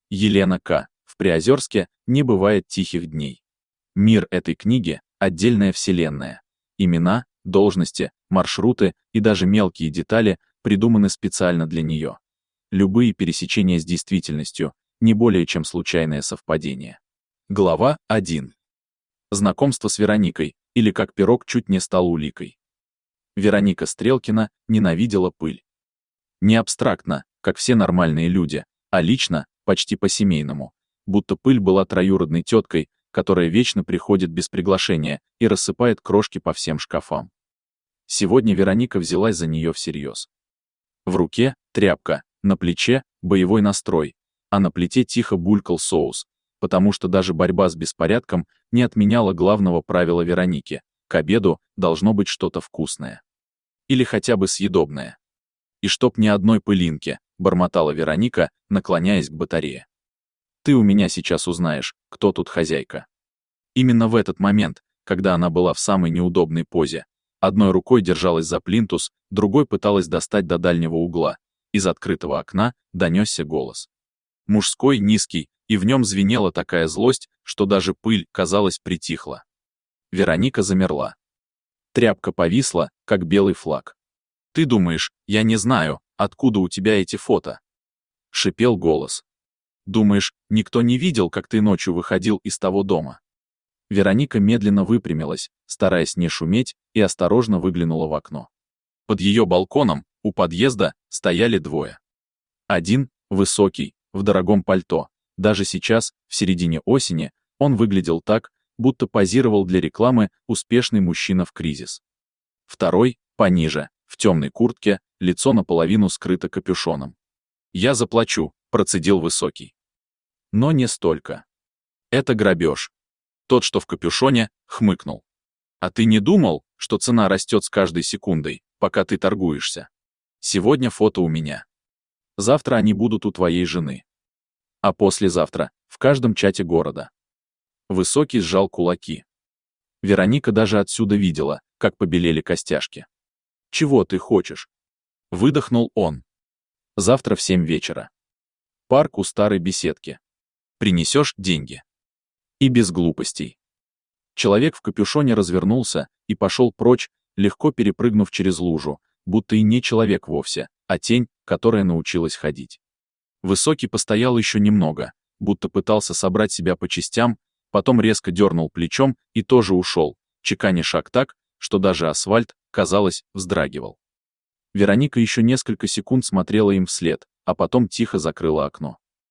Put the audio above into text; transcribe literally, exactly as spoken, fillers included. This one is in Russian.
Елена К. В Приозерске не бывает тихих дней. Мир этой книги – отдельная вселенная. Имена, должности, маршруты и даже мелкие детали придуманы специально для нее. Любые пересечения с действительностью – не более чем случайное совпадение. Глава один. Знакомство с Вероникой, или как пирог чуть не стал уликой. Вероника Стрелкина ненавидела пыль. Не абстрактно, как все нормальные люди, а лично, почти по-семейному, будто пыль была троюродной теткой, которая вечно приходит без приглашения и рассыпает крошки по всем шкафам. Сегодня Вероника взялась за нее всерьез. В руке — тряпка, на плече — боевой настрой, а на плите тихо булькал соус, потому что даже борьба с беспорядком не отменяла главного правила Вероники — к обеду должно быть что-то вкусное. Или хотя бы съедобное. И чтоб ни одной пылинки, бормотала Вероника, наклоняясь к батарее. Ты у меня сейчас узнаешь, кто тут хозяйка. Именно в этот момент, когда она была в самой неудобной позе, одной рукой держалась за плинтус, другой пыталась достать до дальнего угла, из открытого окна донесся голос. Мужской, низкий, и в нем звенела такая злость, что даже пыль, казалось, притихла. Вероника замерла. Тряпка повисла, как белый флаг. «Ты думаешь, я не знаю, откуда у тебя эти фото?» — шипел голос. «Думаешь, никто не видел, как ты ночью выходил из того дома?» Вероника медленно выпрямилась, стараясь не шуметь, и осторожно выглянула в окно. Под ее балконом, у подъезда, стояли двое. Один, высокий, в дорогом пальто. Даже сейчас, в середине осени, он выглядел так, будто позировал для рекламы «Успешный мужчина в кризис». Второй, пониже, в темной куртке, лицо наполовину скрыто капюшоном. «Я заплачу», — процедил высокий. Но не столько. «Это грабеж». Тот, что в капюшоне, хмыкнул. «А ты не думал, что цена растет с каждой секундой, пока ты торгуешься? Сегодня фото у меня. Завтра они будут у твоей жены. А послезавтра — в каждом чате города». Высокий сжал кулаки. Вероника даже отсюда видела, как побелели костяшки. «Чего ты хочешь?» — выдохнул он. «Завтра в семь вечера. Парк у старой беседки. Принесешь деньги?» И без глупостей. Человек в капюшоне развернулся и пошел прочь, легко перепрыгнув через лужу, будто и не человек вовсе, а тень, которая научилась ходить. Высокий постоял еще немного, будто пытался собрать себя по частям, потом резко дернул плечом и тоже ушел, чеканя шаг так, что даже асфальт, казалось, вздрагивал. Вероника еще несколько секунд смотрела им вслед, а потом тихо закрыла окно.